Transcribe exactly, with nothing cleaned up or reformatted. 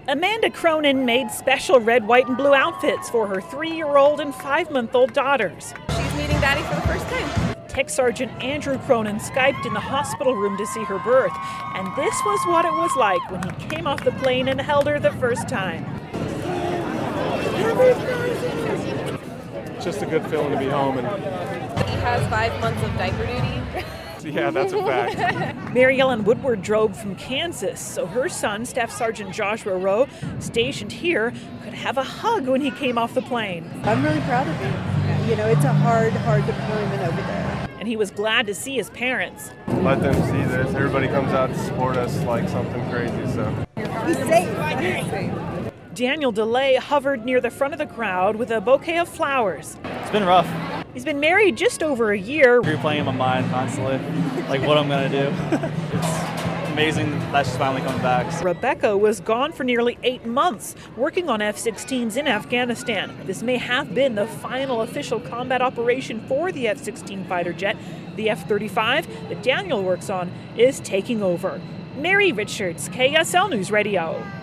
Amanda Cronin made special red, white, and blue outfits for her three-year-old and five-month-old daughters. She's meeting Daddy for the first time. Tech Sergeant Andrew Cronin Skyped in the hospital room to see her birth, and this was what it was like when he came off the plane and held her the first time. It's just a good feeling to be home. And he has five months of diaper duty. Yeah, that's a fact. Mary Ellen Woodward drove from Kansas, so her son, Staff Sergeant Joshua Rowe, stationed here, could have a hug when he came off the plane. I'm really proud of him. You know, it's a hard, hard deployment over there. And he was glad to see his parents. Let them see this. Everybody comes out to support us like something crazy, so. He's safe. He's safe. Daniel DeLay hovered near the front of the crowd with a bouquet of flowers. It's been rough. He's been married just over a year. Replaying in my mind constantly, like what I'm gonna do. It's amazing that she's finally coming back. Rebecca was gone for nearly eight months, working on F sixteens in Afghanistan. This may have been the final official combat operation for the F sixteen fighter jet. The F thirty-five that Daniel works on is taking over. Mary Richards, K S L News Radio.